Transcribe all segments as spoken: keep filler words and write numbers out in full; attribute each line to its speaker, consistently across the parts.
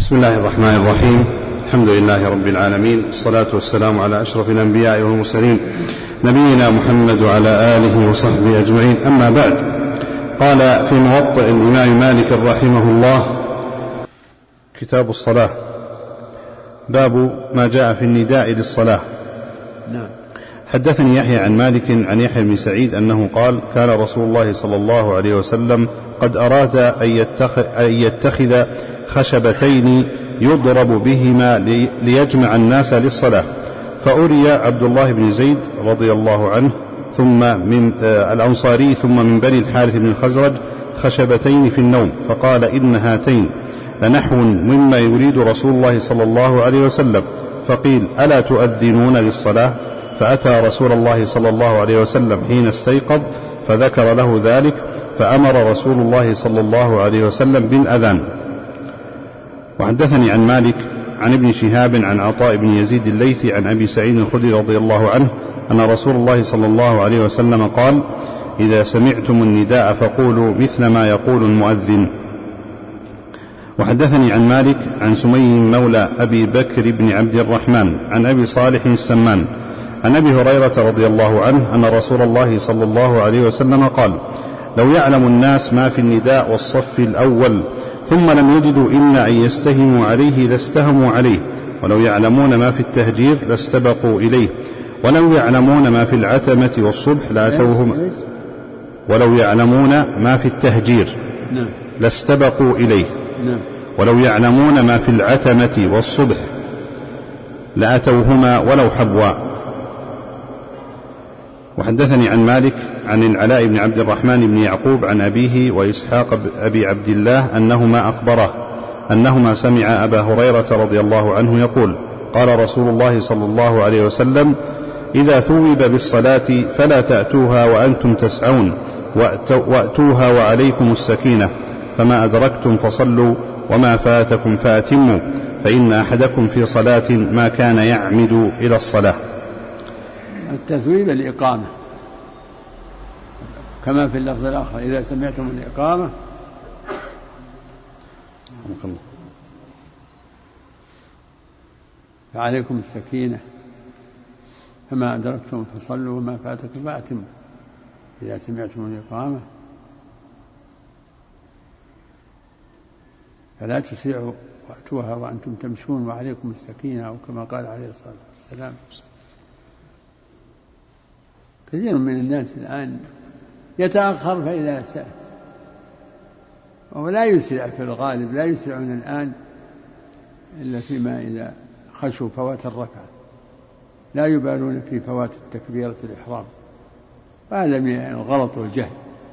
Speaker 1: بسم الله الرحمن الرحيم. الحمد لله رب العالمين، الصلاة والسلام على أشرف الأنبياء والمرسلين نبينا محمد وعلى آله وصحبه أجمعين. أما بعد، قال في موطئ الإمام مالك رحمه الله: كتاب الصلاة، باب ما جاء في النداء للصلاة.
Speaker 2: نعم.
Speaker 1: حدثني يحيى عن مالك عن يحيى بن سعيد أنه قال: كان رسول الله صلى الله عليه وسلم قد أراد أن يتخذ خشبتين يضرب بهما ليجمع الناس للصلاة، فأري عبد الله بن زيد رضي الله عنه ثم من الأنصاري ثم من بني الحارث بن الخزرج خشبتين في النوم، فقال: إن هاتين لنحو مما يريد رسول الله صلى الله عليه وسلم. فقيل: ألا تؤذنون للصلاة؟ فأتى رسول الله صلى الله عليه وسلم حين استيقظ فذكر له ذلك، فأمر رسول الله صلى الله عليه وسلم بالأذان. وحدثني عن مالك عن ابن شهاب عن عطاء بن يزيد الليثي عن أبي سعيد الخدري رضي الله عنه أن رسول الله صلى الله عليه وسلم قال: إذا سمعتم النداء فقولوا مثل ما يقول المؤذن. وحدثني عن مالك عن سمي مولى أبي بكر بن عبد الرحمن عن أبي صالح السمان عن أبي هريرة رضي الله عنه أن رسول الله صلى الله عليه وسلم قال: لو يعلم الناس ما في النداء والصف الأول ثم لم يجدوا إلا أن يستهموا عليه لاستهموا عليه، ولو يعلمون ما في التهجير لاستبقوا إليه، ولو يعلمون ما في العتمة والصبح لأتوهما ولو يعلمون ما في التهجير لاستبقوا إليه، ولو يعلمون ما في العتمة والصبح لأتوهما ولو حبوا. وحدثني عن مالك عن العلاء بن عبد الرحمن بن يعقوب عن أبيه وإسحاق أبي عبد الله أنهما أخبره أنهما سمع أبا هريرة رضي الله عنه يقول: قال رسول الله صلى الله عليه وسلم: إذا ثوب بالصلاة فلا تأتوها وأنتم تسعون، وأتوها وعليكم السكينة، فما أدركتم فصلوا وما فاتكم فأتموا، فإن أحدكم في صلاة ما كان يعمد إلى الصلاة.
Speaker 2: التثويب الإقامة كما في اللفظ الآخر: إذا سمعتم الإقامة فعليكم السكينة، فما أدركتم فصلوا وما فاتكم فأتموا. إذا سمعتم الإقامة فلا تسرعوا وأتوها وأنتم تمشون وعليكم السكينة، أو كما قال عليه الصلاة والسلام. كثير من الناس الآن يتأخر فإذا سأل، ولا يسرع في الغالب، لا يسرعون الآن إلا فيما إذا خشوا فوات الركعة، لا يبالون في فوات التكبيرة الإحرام، وهذا من الغلط والجهل.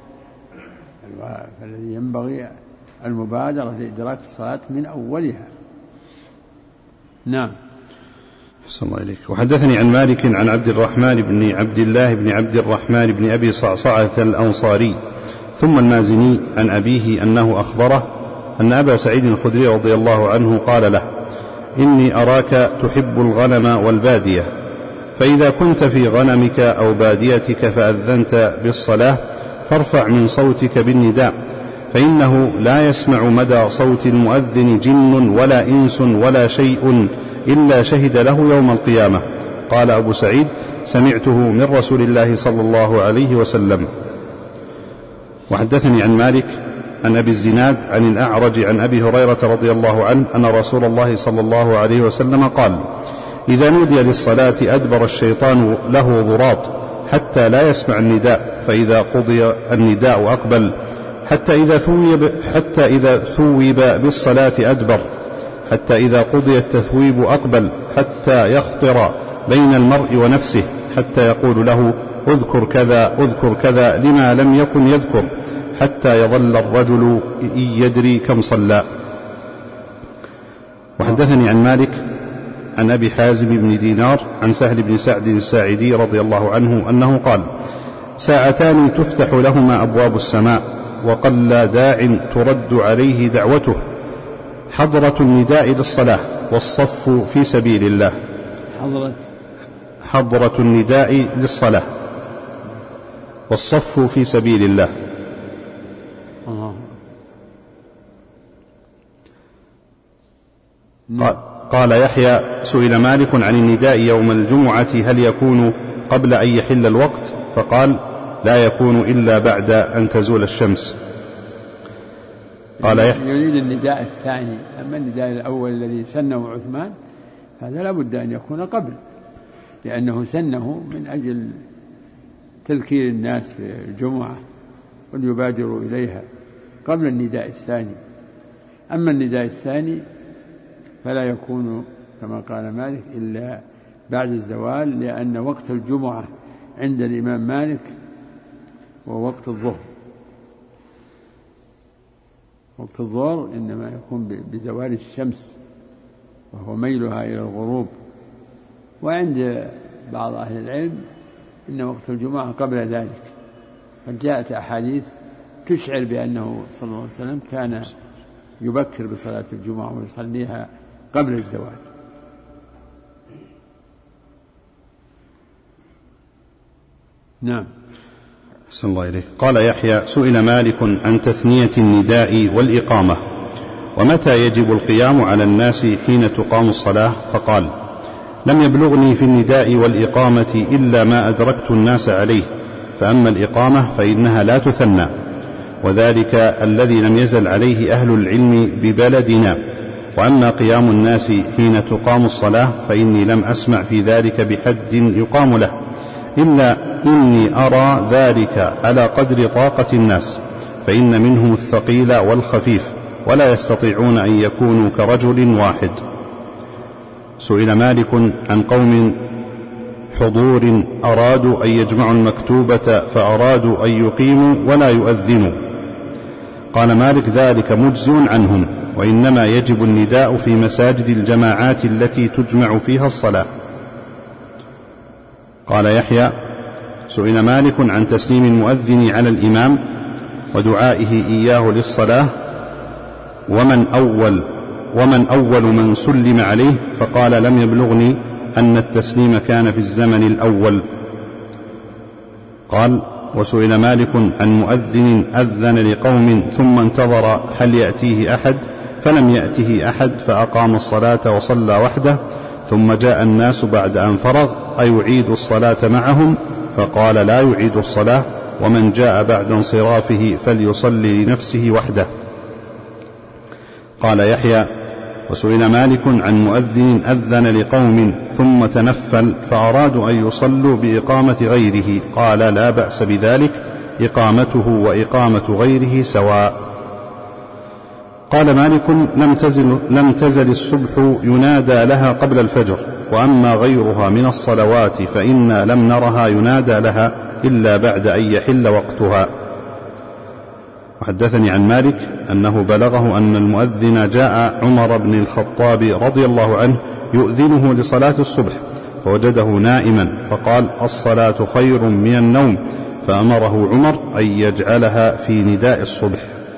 Speaker 2: فالذي ينبغي المبادرة لإدراك الصلاة من أولها. نعم.
Speaker 1: أحسن الله إليك. وحدثني عن مالك عن عبد الرحمن بن عبد الله بن عبد الرحمن بن أبي صعصعة الأنصاري ثم المازني عن أبيه أنه أخبره أن أبا سعيد الخدري رضي الله عنه قال له: إني أراك تحب الغنم والبادية، فإذا كنت في غنمك أو باديتك فأذنت بالصلاة فارفع من صوتك بالنداء، فإنه لا يسمع مدى صوت المؤذن جن ولا إنس ولا شيء إلا شهد له يوم القيامة. قال أبو سعيد: سمعته من رسول الله صلى الله عليه وسلم. وحدثني عن مالك عن أبي الزناد عن الأعرج عن أبي هريرة رضي الله عنه أن رسول الله صلى الله عليه وسلم قال: إذا نودي للصلاة أدبر الشيطان له ضراط حتى لا يسمع النداء، فإذا قضي النداء أقبل، حتى إذا ثوب, حتى إذا ثوب بالصلاة أدبر، حتى إذا قضي التثويب أقبل، حتى يخطر بين المرء ونفسه، حتى يقول له: اذكر كذا اذكر كذا، لما لم يكن يذكر، حتى يظل الرجل يدري كم صلى. وحدثني عن مالك عن أبي حازم بن دينار عن سهل بن سعد الساعدي رضي الله عنه أنه قال: ساعتان تفتح لهما أبواب السماء، وقل داع ترد عليه دعوته: حضرة النداء للصلاة، والصف في سبيل الله.
Speaker 2: حضرة
Speaker 1: حضرة النداء للصلاة، والصف في سبيل الله.
Speaker 2: الله.
Speaker 1: قال, قال يحيى سئل مالك عن النداء يوم الجمعة هل يكون قبل أن يحل الوقت؟ فقال لا يكون إلا بعد أن تزول الشمس.
Speaker 2: قال يحيى يريد النداء الثاني، أما النداء الأول الذي سنه عثمان هذا لا بد أن يكون قبل، لأنه سنه من أجل تذكير الناس في الجمعة وليبادروا إليها قبل النداء الثاني. أما النداء الثاني فلا يكون كما قال مالك إلا بعد الزوال، لأن وقت الجمعة عند الإمام مالك ووقت الظهر، وقت الظهر إنما يكون بزوال الشمس وهو ميلها إلى الغروب، وعند بعض أهل العلم إن وقت الجمعة قبل ذلك، فجاءت أحاديث تشعر بأنه صلى الله عليه وسلم كان يبكر بصلاة الجمعة ويصليها قبل الزوال. نعم.
Speaker 1: أحسن الله إليك. قال يحيى سئل مالك عن تثنية النداء والإقامة ومتى يجب القيام على الناس حين تقام الصلاة؟ فقال لم يبلغني في النداء والإقامة إلا ما أدركت الناس عليه، فأما الإقامة فإنها لا تثنى، وذلك الذي لم يزل عليه أهل العلم ببلدنا، وأما قيام الناس حين تقام الصلاة فإني لم أسمع في ذلك بحد يقام له، إلا إني أرى ذلك على قدر طاقة الناس، فإن منهم الثقيل والخفيف ولا يستطيعون أن يكونوا كرجل واحد. سئل مالك عن قوم حضور أرادوا أن يجمعوا المكتوبة فأرادوا أن يقيموا ولا يؤذنوا، قال مالك ذلك مجزٍ عنهم، وإنما يجب النداء في مساجد الجماعات التي تجمع فيها الصلاة. قال يحيى سئل مالك عن تسليم المؤذن على الإمام ودعائه إياه للصلاة ومن أول ومن أول من سلم عليه، فقال لم يبلغني أن التسليم كان في الزمن الأول. قال وسئل مالك عن مؤذن أذن لقوم ثم انتظر هل يأتيه أحد فلم يأته أحد فأقام الصلاة وصلى وحده، ثم جاء الناس بعد أن فرغ أيعيد الصلاة معهم؟ فقال لا يعيد الصلاة، ومن جاء بعد انصرافه فليصلي لنفسه وحده. قال يحيى وسئل مالك عن مؤذن أذن لقوم ثم تنفل فأرادوا أن يصلوا بإقامة غيره، قال لا بأس بذلك، إقامته وإقامة غيره سواء. قال مالك لم تزل, لم تزل الصبح ينادى لها قبل الفجر، وأما غيرها من الصلوات فإنا لم نرها ينادى لها إلا بعد أن يحل وقتها. وحدثني عن مالك أنه بلغه أن المؤذن جاء عمر بن الخطاب رضي الله عنه يؤذنه لصلاة الصبح فوجده نائما، فقال الصلاة خير من النوم، فأمره عمر أن يجعلها في نداء الصبح.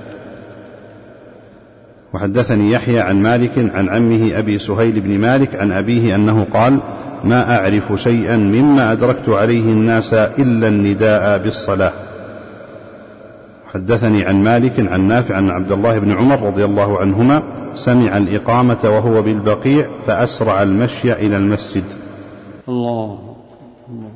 Speaker 1: وحدثني يحيى عن مالك عن عمه أبي سهيل بن مالك عن أبيه أنه قال ما أعرف شيئا مما أدركت عليه الناس إلا النداء بالصلاة. حدثني عن مالك عن نافع عن عبد الله بن عمر رضي الله عنهما سمع الإقامة وهو بالبقيع فأسرع المشي إلى المسجد.
Speaker 2: الله الله.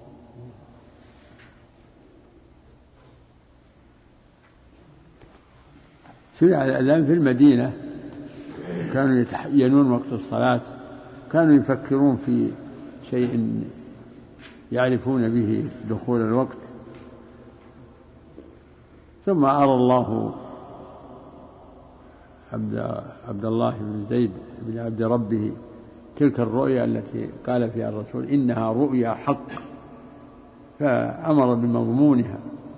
Speaker 2: شرع الأذان في المدينة، كانوا يتحينون وقت الصلاة، كانوا يفكرون في شيء يعرفون به دخول الوقت، ثم أرى الله عبد, عبد الله بن زيد بن عبد ربه تلك الرؤيا التي قال فيها الرسول إنها رؤيا حق، فأمر بمضمونها،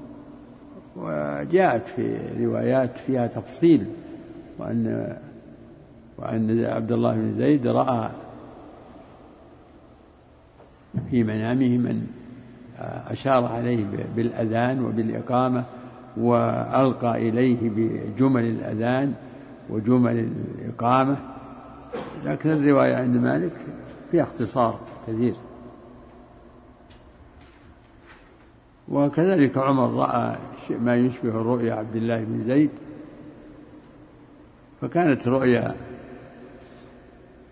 Speaker 2: وجاءت في روايات فيها تفصيل، وأن, وأن عبد الله بن زيد رأى في منامه من أشار عليه بالأذان وبالإقامة، وألقى إليه بجمل الأذان وجمل الإقامة، لكن الرواية عند مالك فيها اختصار كثير. وكذلك عمر رأى ما يشبه رؤيا عبد الله بن زيد، فكانت رؤيا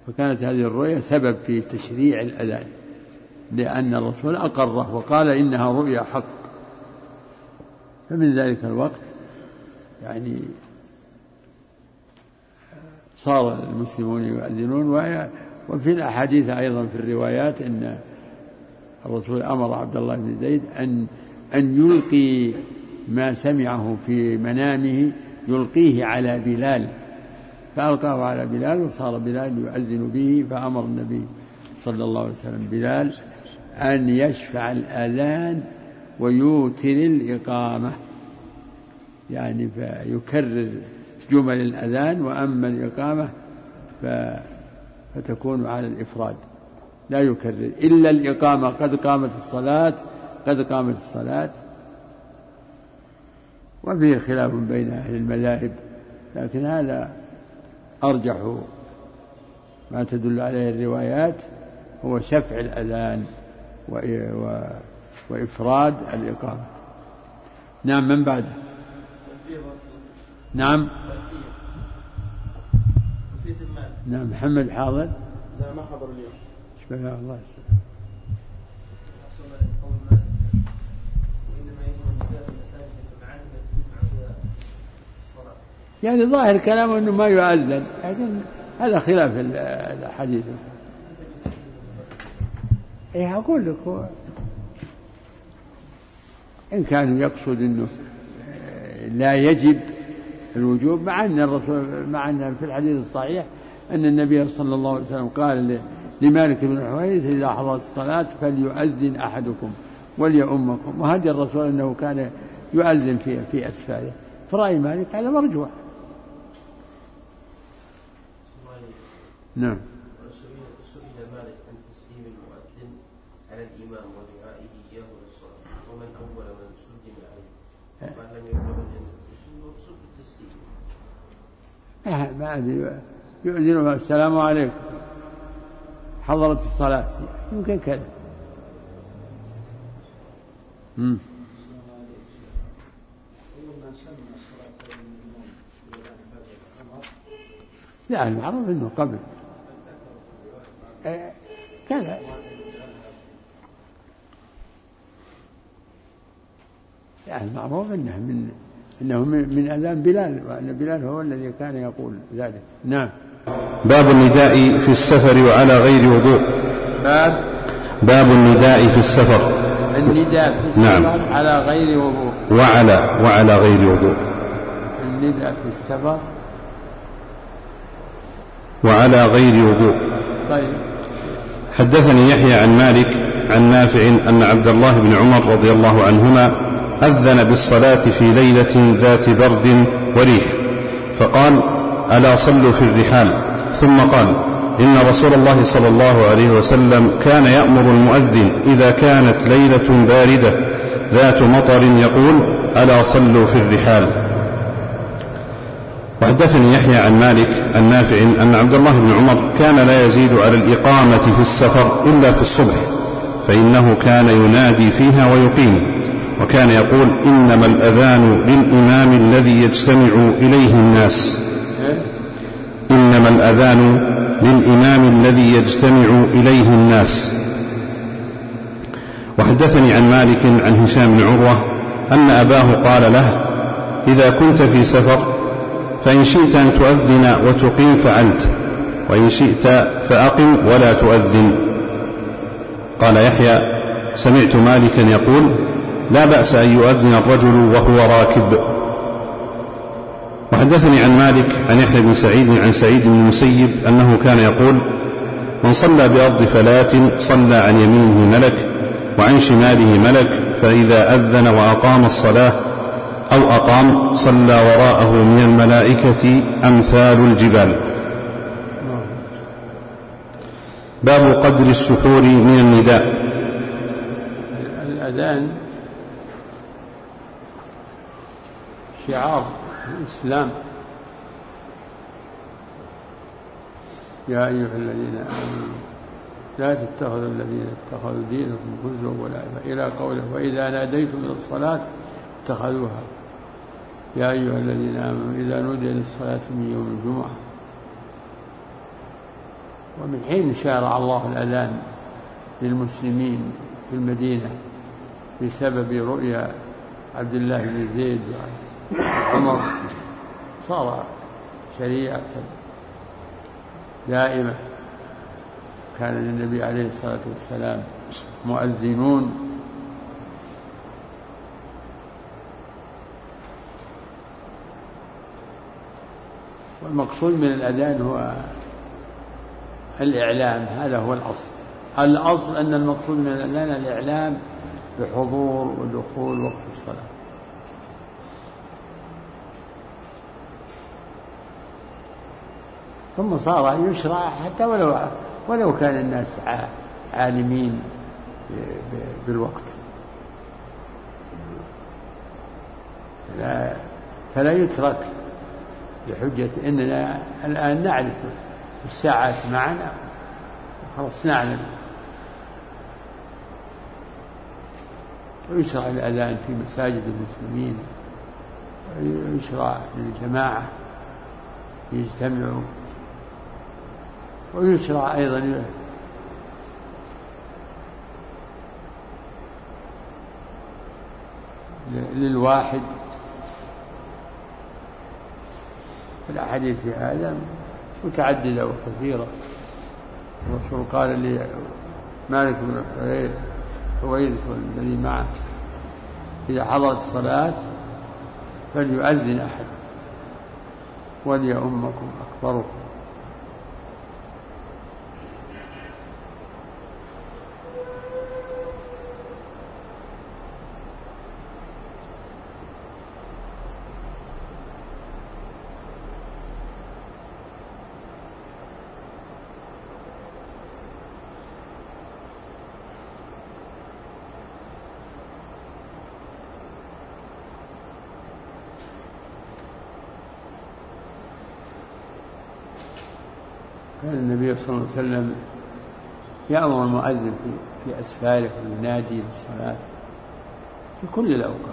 Speaker 2: فكانت هذه الرؤيا سبب في تشريع الأذان، لأن الرسول أقره وقال إنها رؤيا حق. فمن ذلك الوقت يعني صار المسلمون يؤذنون. وفي الأحاديث أيضا في الروايات أن الرسول أمر عبد الله بن زيد أن أن يلقي ما سمعه في منامه يلقيه على بلال، فألقاه على بلال وصار بلال يؤذن به. فأمر النبي صلى الله عليه وسلم بلال أن يشفع الأذان ويوتر الإقامة، يعني فيكرر جمل الأذان، وأما الإقامة فتكون على الإفراد لا يكرر إلا الإقامة قد قامت الصلاة قد قامت الصلاة. وفيه خلاف بين أهل المذاهب، لكن هذا أرجح ما تدل عليه الروايات هو شفع الأذان وإفراد الإقامة. نعم. من بعده؟ نعم. نعم. محمد حاضر؟
Speaker 3: لا ما حضر اليوم.
Speaker 2: شكرا الله. يعني ظاهر كلامه أنه ما يؤذن، لكن هذا خلاف الحديث. إيه أقول لك هو إن كان يقصد أنه لا يجب الوجوب، مع أن الرسول مع أن في الحديث الصحيح أن النبي صلى الله عليه وسلم قال لمالك بن الحويرث إذا حضرت الصلاة فليؤذن أحدكم وليؤمكم، وهدي الرسول أنه كان يؤذن في في أسفاره، فرأي مالك هذا مرجوح. نعم.
Speaker 3: سئل مالك عن تسليم المؤذن على الإمام ودعائه إياه للصلاة، ومن أول من سلم عليه قال لم يتوجه المقصود بالتسليم.
Speaker 2: ما أدري يؤذن السلام عليكم حضرت الصلاة، يمكن كذا. امم لا المعروف انه قبل كذا. يعني المعروف انه من انه من اذان بلال، وان بلال هو الذي كان يقول ذلك. نعم.
Speaker 1: باب النداء في السفر وعلى غير وضوء.
Speaker 2: باب
Speaker 1: باب النداء في السفر.
Speaker 2: النداء في السفر نعم. على غير وضوء.
Speaker 1: وعلى وعلى غير وضوء.
Speaker 2: النداء في السفر
Speaker 1: وعلى غير وضوء.
Speaker 2: طيب.
Speaker 1: حدثني يحيى عن مالك عن نافع أن عبد الله بن عمر رضي الله عنهما أذن بالصلاة في ليلة ذات برد وريح، فقال: ألا صلوا في الرحال؟ ثم قال: إن رسول الله صلى الله عليه وسلم كان يأمر المؤذن إذا كانت ليلة باردة ذات مطر يقول: ألا صلوا في الرحال. وحدثني يحيى عن مالك عن نافع أن عبد الله بن عمر كان لا يزيد على الإقامة في السفر إلا في الصبح، فإنه كان ينادي فيها ويقيم، وكان يقول: إنما الأذان للإمام الذي يجتمع إليه الناس إنما الأذان للإمام الذي يجتمع إليه الناس. وحدثني عن مالك عن هشام بن عروة أن أباه قال له: إذا كنت في سفر فإن شئت أن تؤذن وتقيم فعلت، وإن شئت فأقم ولا تؤذن. قال يحيى: سمعت مالكا يقول: لا بأس أن يؤذن الرجل وهو راكب. وحدثني عن مالك عن يحيى بن سعيد عن سعيد بن المسيب أنه كان يقول: من صلى بأرض فلاة صلى عن يمينه ملك وعن شماله ملك، فإذا أذن وأقام الصلاة أو أقام صلى وراءه من الملائكة أمثال الجبال. باب قدر السحور من النداء.
Speaker 2: الأذان شعار الإسلام: يا أيها الذين آمنوا لا تتخذوا الذين اتخذوا دينكم هزوا ولعبا، إلى قوله: وإذا ناديتم إلى الصلاة اتخذوها. يا أيها الذين آمنوا إذا نودي للصلاة من يوم الجمعة. ومن حين شرع الله الأذان للمسلمين في المدينة بسبب رؤيا عبد الله بن زيد وعمر صار شريعة دائمة. كان للنبي عليه الصلاة والسلام مؤذنون والمقصود من الأذان هو الإعلام، هذا هو الأصل. الأصل أن المقصود من الأذان الإعلام بحضور ودخول وقت الصلاة. ثم صار يشرع حتى ولو ولو كان الناس عالمين بالوقت، فلا, فلا يترك بحجة إننا الآن نعرف الساعات معنا خلاص نعلم. ويشرع الأذان في مساجد المسلمين، ويشرع للجماعة يجتمعوا، ويشرع أيضا للواحد. الأحاديث في هذا متعددة وكثيرة. الرسول قال لمالك بن حويرث والذي معه إذا حضرت الصلاة فليؤذن أحد وليؤمكم أكبركم. كان النبي صلى الله عليه وسلم يأمر المؤذن في, في أسفاره وينادي بالصلاة في كل الأوقات.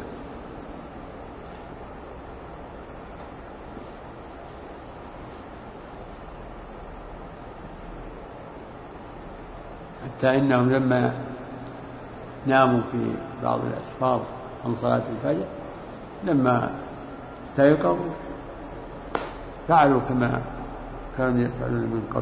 Speaker 2: حتى إنهم لما ناموا في بعض الأسفار عن صلاة الفجر لما استيقظوا فعلوا كما كانوا يفعلون من قبل.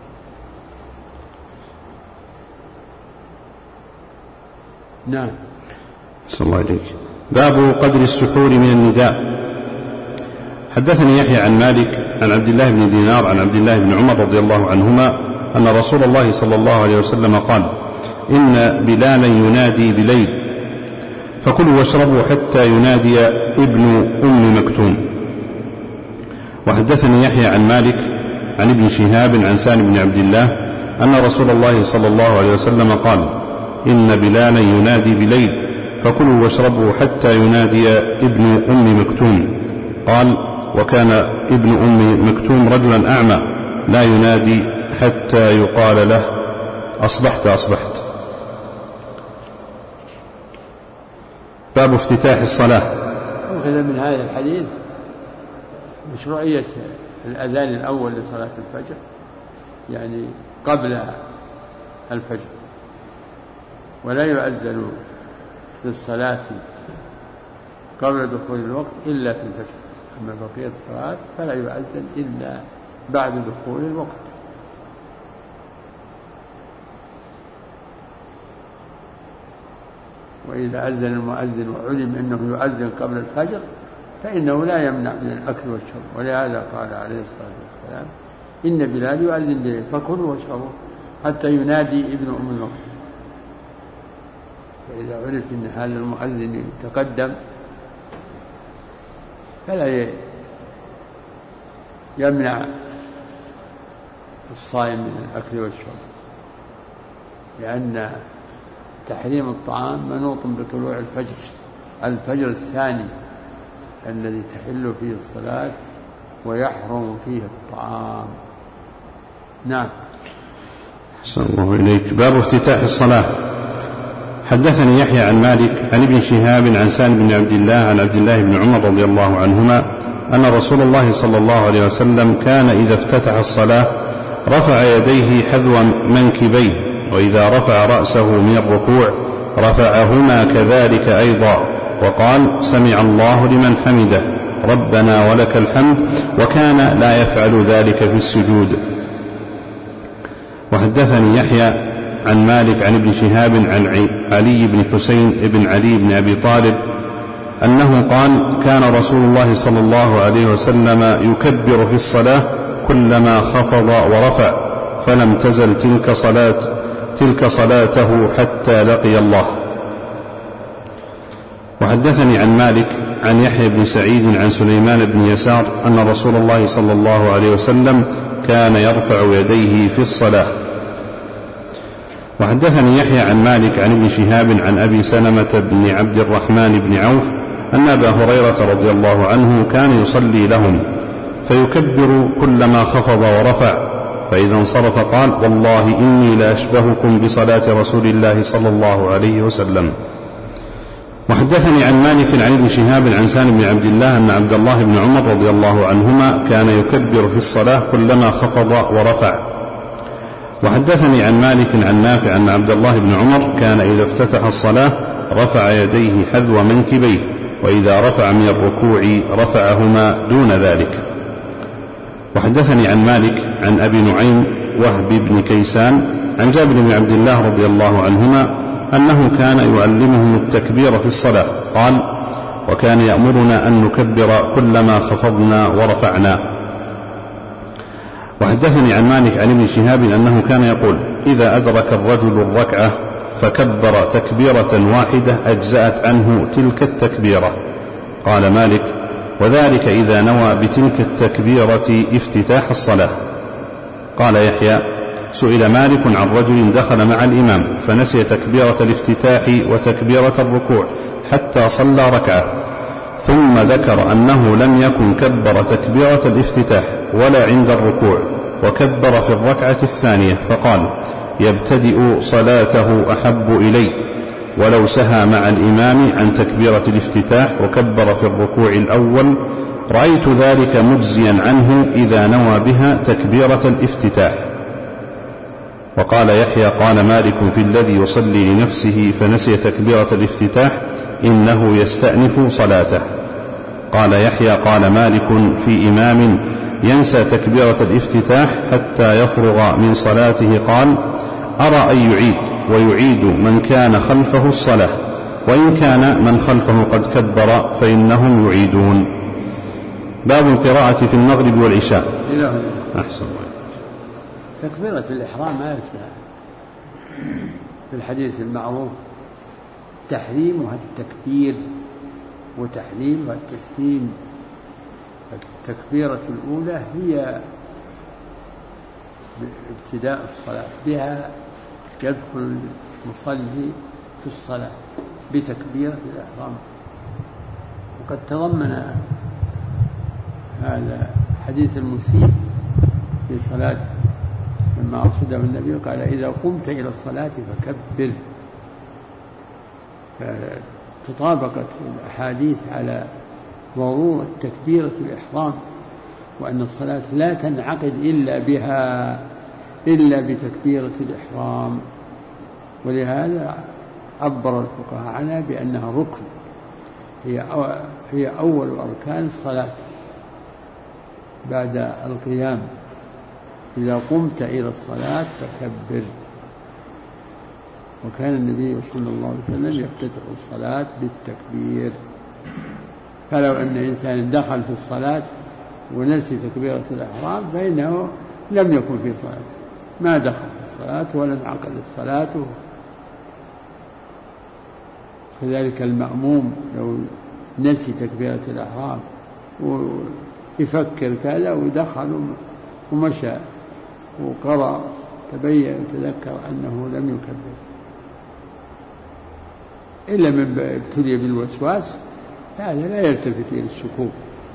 Speaker 2: نعم.
Speaker 1: صلى الله عليك. باب قدر السحور من النداء. حدثني يحيى عن مالك عن عبد الله بن دينار عن عبد الله بن عمر رضي الله عنهما أن رسول الله صلى الله عليه وسلم قال إن بلالا ينادي بليل فكلوا واشربوا حتى ينادي ابن أم مكتوم. وحدثني يحيى عن مالك عن ابن شهاب عن سالم بن عبد الله أن رسول الله صلى الله عليه وسلم قال إن بلالا ينادي بليل فكلوا واشربوا حتى ينادي ابن أم مكتوم. قال وكان ابن أم مكتوم رجلا أعمى لا ينادي حتى يقال له أصبحت أصبحت. باب افتتاح الصلاة.
Speaker 2: أخذ من هذا الحديث مشروعية الأذان الأول لصلاة الفجر، يعني قبل الفجر، ولا يؤذن للصلاة قبل دخول الوقت إلا في الفجر، أما بقية الصلاة فلا يؤذن إلا بعد دخول الوقت. وإذا أذن المؤذن وعلم أنه يؤذن قبل الفجر فإنه لا يمنع من الأكل والشرب، ولهذا قال عليه الصلاة والسلام إن بلال يؤذن بليل فكلوا واشربوا حتى ينادي ابن أم مكتوم. فإذا عرف أن هذا المؤذن يتقدم فلا يمنع الصائم من الأكل والشرب، لأن تحريم الطعام منوط بطلوع الفجر الفجر الثاني الذي تحل فيه الصلاة ويحرم فيه الطعام. نعم.
Speaker 1: أحسن الله إليك. باب افتتاح الصلاة. حدثني يحيى عن مالك عن ابن شهاب عن سالم بن عبد الله عن عبد الله بن عمر رضي الله عنهما أن رسول الله صلى الله عليه وسلم كان إذا افتتح الصلاة رفع يديه حذو منكبيه، وإذا رفع رأسه من الركوع رفعهما كذلك أيضا، وقال سمع الله لمن حمده ربنا ولك الحمد، وكان لا يفعل ذلك في السجود. وحدثني يحيى عن مالك عن ابن شهاب عن علي بن حسين بن علي بن أبي طالب أنه قال كان رسول الله صلى الله عليه وسلم يكبر في الصلاة كلما خفض ورفع، فلم تزل تلك صلاة تلك صلاته حتى لقي الله. وحدثني عن مالك عن يحيى بن سعيد عن سليمان بن يسار أن رسول الله صلى الله عليه وسلم كان يرفع يديه في الصلاة. وحدثني يحيى عن مالك عن ابن شهاب عن أبي سلمة بن عبد الرحمن بن عوف أن أبا هريرة رضي الله عنه كان يصلي لهم فيكبر كلما خفض ورفع، فإذا انصرف قال والله إني لأشبهكم بصلاة رسول الله صلى الله عليه وسلم. وحدثني عن مالك عن ابن شهاب عن سالم بن عبد الله أن عبد الله بن عمر رضي الله عنهما كان يكبر في الصلاة كلما خفض ورفع. وحدثني عن مالك عن نافع أن عبد الله بن عمر كان إذا افتتح الصلاة رفع يديه حذو منكبيه، وإذا رفع من الركوع رفعهما دون ذلك. وحدثني عن مالك عن أبي نعيم وهب بن كيسان عن جابر بن عبد الله رضي الله عنهما أنه كان يعلمهم التكبير في الصلاة، قال وكان يأمرنا أن نكبر كلما خفضنا ورفعنا. وحدثني عن مالك عن ابن شهاب أنه كان يقول إذا أدرك الرجل الركعة فكبر تكبيرة واحدة أجزأت عنه تلك التكبيرة. قال مالك وذلك إذا نوى بتلك التكبيرة افتتاح الصلاة. قال يحيى سئل مالك عن رجل دخل مع الإمام فنسي تكبيرة الافتتاح وتكبيرة الركوع حتى صلى ركعة، ثم ذكر أنه لم يكن كبر تكبيرة الافتتاح ولا عند الركوع، وكبر في الركعة الثانية، فقال يبتدئ صلاته أحب إلي، ولو سهى مع الإمام عن تكبيرة الافتتاح وكبر في الركوع الأول رأيت ذلك مجزيا عنه إذا نوى بها تكبيرة الافتتاح. وقال يحيى قال مالك في الذي يصلي لنفسه فنسي تكبيرة الافتتاح إنه يستأنف صلاته. قال يحيى قال مالك في إمام ينسى تكبيرة الافتتاح حتى يفرغ من صلاته قال أرى أن يعيد ويعيد من كان خلفه الصلاة، وإن كان من خلفه قد كبر فإنهم يعيدون. باب القراءة في المغرب والعشاء. أحسن.
Speaker 2: تكبيرة الإحرام ما يسمع في الحديث المعروف تحريمها التكبير وتحليلها التسليم. التكبيرة الأولى هي ابتداء الصلاة، بها يدخل المصلي في الصلاة بتكبيرة الإحرام. وقد تضمن هذا حديث المسيء في صلاته لما أرشده النبي قال إذا قمت إلى الصلاة فكبر. فتطابقت الأحاديث على ضرورة تكبيرة الإحرام، وأن الصلاة لا تنعقد إلا بها إلا بتكبيرة الإحرام. ولهذا عبر الفقهاء عنها بأنها ركن، هي هي أول أركان الصلاة بعد القيام. إذا قمت إلى الصلاة فكبر. وكان النبي صلى الله عليه وسلم يفتتح الصلاة بالتكبير. فلو أن إنسان دخل في الصلاة ونسي تكبيرة الإحرام فإنه لم يكن في صلاته، ما دخل في الصلاة ولا انعقدت صلاته. كذلك المأموم لو نسي تكبيرة الإحرام ويفكر كذا ودخل ومشى وقرأ تبين وتذكر أنه لم يكبر إلا من ابتلي بالوسواس، هذا لا يلتفت إلى الشكوك.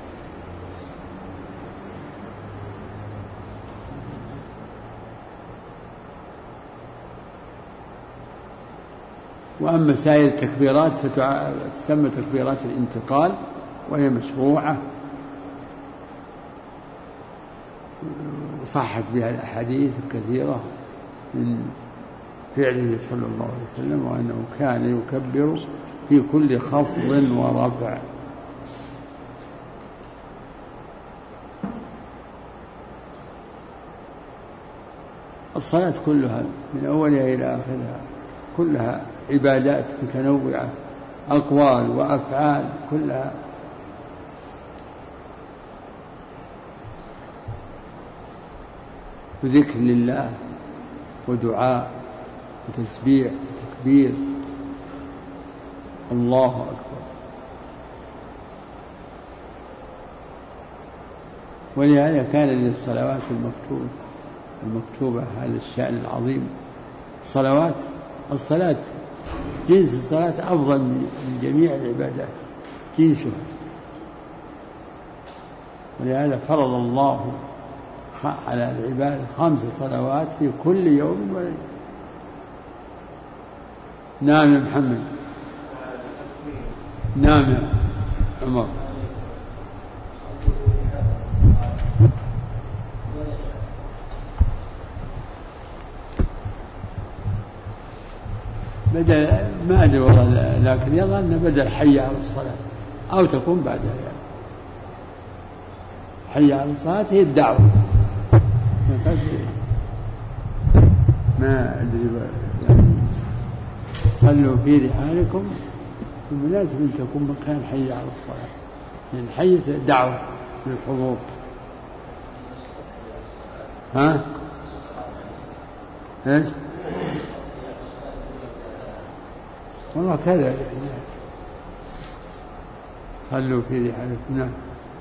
Speaker 2: وأما سائر التكبيرات فتسمى تكبيرات الانتقال، وهي مشروعة وصحت بها الأحاديث الكثيرة من فعله صلى الله عليه وسلم، وأنه كان يكبر في كل خفض ورفع. الصلاة كلها من أولها إلى آخرها كلها عبادات متنوعة، أقوال وأفعال كلها ذكر لله ودعاء وتسبيح وتكبير. الله أكبر. ولهذا كان للصلوات المكتوبة المكتوبة هذا الشأن العظيم. الصلوات الصلاة جنس الصلاة أفضل من جميع العبادات جنسها، ولهذا فرض الله على العباد خمس صلوات في كل يوم وليلة. نعم يا محمد. نعم يا عمر. بدل ما أدري والله، لكن يظن بدل حي على الصلاة أو تكون بعدها يعني. حي على الصلاة هي الدعوة، ما أدري يعني صلوا في رحالكم المناسب أن تكون مكان حي على الصلاة، لأن حي دعوة للحضور. ها؟ إيش؟ والله كذا يعني. صلوا في رحالكم. نعم.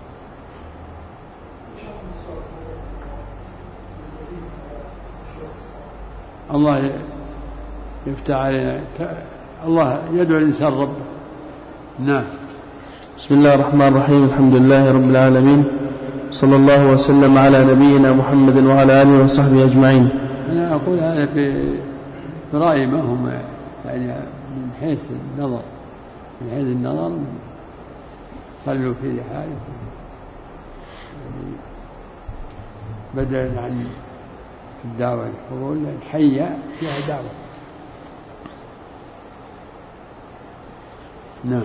Speaker 2: الله يفتح علينا، الله يدعو الإنسان ربه. نعم.
Speaker 4: بسم الله الرحمن الرحيم. الحمد لله رب العالمين، صلى الله وسلم على نبينا محمد وعلى آله وصحبه أجمعين.
Speaker 2: أنا أقول هذا في رأي ما هم يعني من حيث النظر من حيث النظر صلوا في رحالكم يعني بدلا عن الدعوة الحضور، لأن حي فيها دعوة. نعم.